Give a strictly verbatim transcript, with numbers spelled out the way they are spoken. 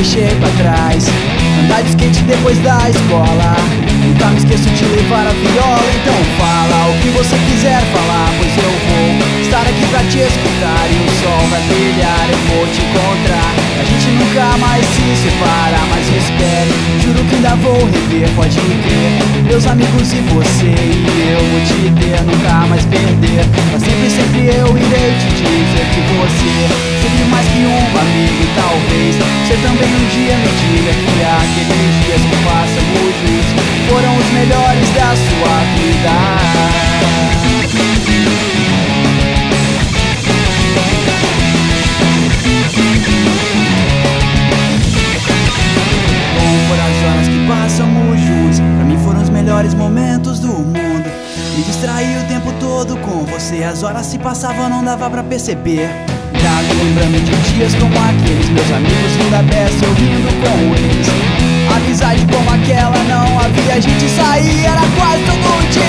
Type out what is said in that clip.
deixei pra trás. Andar de skate depois da escola, nunca me esqueço de levar a viola. Então fala o que você quiser falar, pois eu vou estar aqui pra te escutar. E o sol vai brilhar, eu vou te encontrar. A gente nunca mais se separa, mas espere, juro que ainda vou rever, pode crer. Meus amigos e você, e eu vou te ter, nunca mais perder. Mas sempre, sempre eu irei te dizer que você sempre mais que um amigo. E talvez você também um dia me diga que aqueles dias que passamos juntos foram os melhores da sua vida. Passamos juntos, pra mim foram os melhores momentos do mundo. Me distraí o tempo todo com você, as horas se passavam, não dava pra perceber. Trago lembrando de dias como aqueles, meus amigos vindo da peça, eu rindo com eles. Amizade como aquela não havia, a gente saía, era quase todo dia.